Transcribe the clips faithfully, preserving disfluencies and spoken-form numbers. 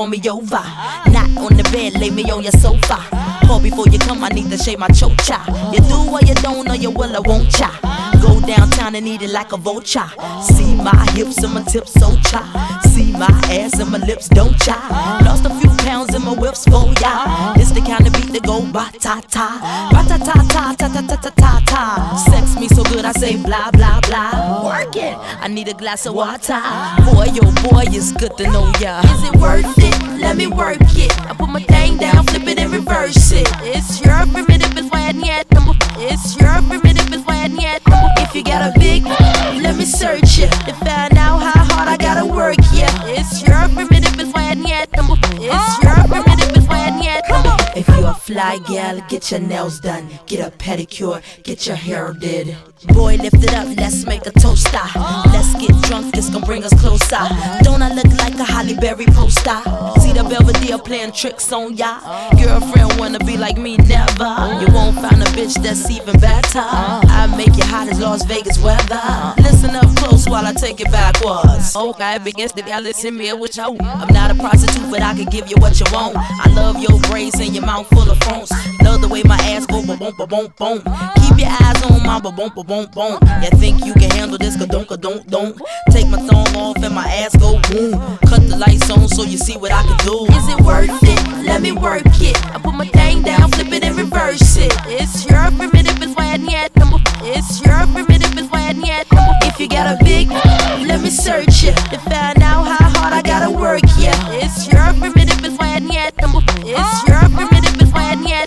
call me over. Not on the bed, lay me on your sofa. Call before you come, I need to shave my chocha. You do or you don't, or you will or won't cha. Go downtown and eat it like a vulture. See my hips and my tips so cha. See my ass and my lips don't cha. Lost a few pounds in my whips for ya. It's the kind of beat that go ba-ta-ta, ba-ta-ta-ta, ta-ta-ta-ta-ta. Sex me so good I say blah blah blah. Work it, I need a glass of water. Boy, oh boy, it's good to know ya. Is it worth it? Let me work it. I put my thing down, flip it and reverse it. It's your primitive is why yet. It's your primitive is why yet. If you got a big, let me search it to find out how hard I gotta work. Yeah, it's your primitive is why yet. It's your primitive is why yet. If you a fly gal, get your nails done, get a pedicure, get your hair did. Boy, lift it up, let's make a toaster. Let's get drunk, this gon' bring us closer. Don't I look like a Halle Berry poster? See the Belvedere playing tricks on ya. Girlfriend wanna be like me, never. You won't find a bitch that's even better. I make you hot as Las Vegas weather. Listen up close while I take it backwards. Okay, begins to y'all listen me with you. I'm not a prostitute, but I can give you what you want. I love your braids and your mouth full of phones. Love the way my ass go ba boom ba boom boom. Keep your eyes on my ba boom ba boom boom. You think you can handle this? Ka don't ka don't don't. Take my thumb off and my ass go boom. Cut the lights on so you see what I can do. Is it worth it? Let me work it. I put my thing down, flip it and reverse it. It's your primitive is why yet. It's your primitive is why yet. If you got a big, let me search it to find out how hard I gotta work. Yeah, it's your primitive is why yet. It's your primitive is why yet.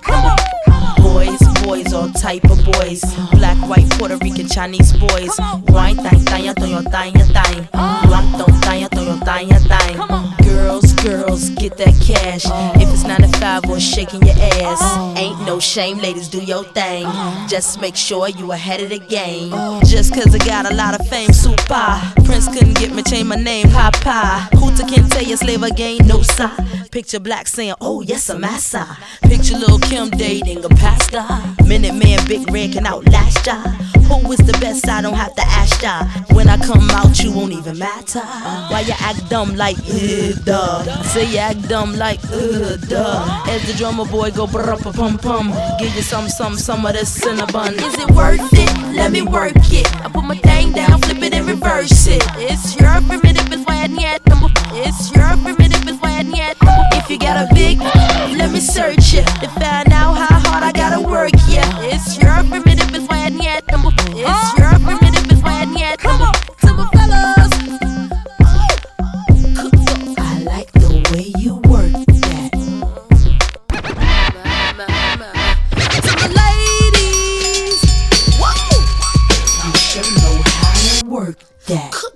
Boys, boys, all type of boys. Black, white, Puerto Rican, Chinese boys. Wine, thang, thang, thang, thang, thang. Blanc, thang, thang, thang, thang. Girls, girls, get that cash. If it's nine to five or shaking your ass, ain't no shame, ladies, do your thing. Just make sure you ahead of the game. Just cause I got a lot of fame, super. Prince couldn't get me, change my name, Papa. Hooter can't tell you slave again, no sir. Picture Black saying, oh yes, I'm massa. Picture Lil' Kim dating a pastor. Minute Man, Big Red can outlast ya. Who is the best? I don't have to ask ya. When I come out, you won't even matter. Why you act dumb like, uh, duh. Say you act dumb like, uh, duh. As the drummer boy go brr pum pum. Give you some, some, some of this cinnabon. Is it worth it? Let me work it. I put my thing down, flip it and reverse it. It's your primitive is why yet. It's your primitive is why yet. If you got a big, let me search it to find out how hard I gotta work. Yeah, it's your primitive is why yet. It's your primitive is why yet. Come on, to my fellas. I like the way you work that. To my ladies, whoa, you sure know how to work that.